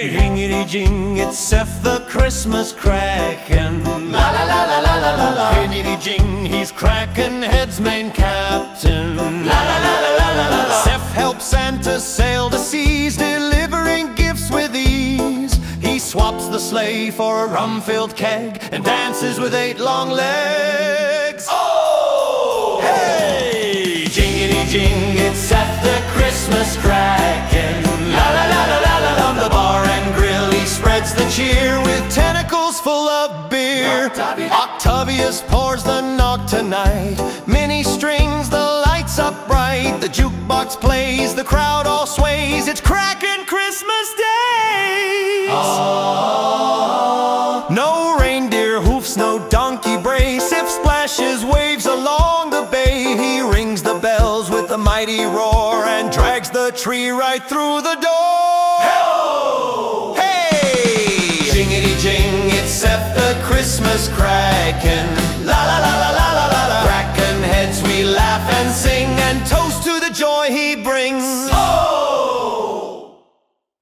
Jingity jing, it's Seth the Christmas Kraken. La la la la la la la la. Jingity jing, he's Kraken Head's main captain. La la la la la la la. Seth helps Santa sail the seas, delivering gifts with ease. He swaps the sleigh for a rum-filled keg and dances with 8 long legs. Oh! Hey! Jingity jing, it's Seth the Christmas Kraken. La la la la la la. On the bar and grill, he spreads the cheer with tentacles full of beer. Octavius pours the nog tonight. Minnie strings the lights up bright. The jukebox plays, the crowd all sways. It's Kraken Christmas days. No reindeer hoofs, no donkey bray. Sif splashes waves along the bay. He rings the bells with a mighty roar and drags the tree right through the door. Hello! Hey! Jingity jing, it's Seth the Christmas Kraken. La la la la la la la la. Kraken Heads, we laugh and sing and toast to the joy he brings. Oh!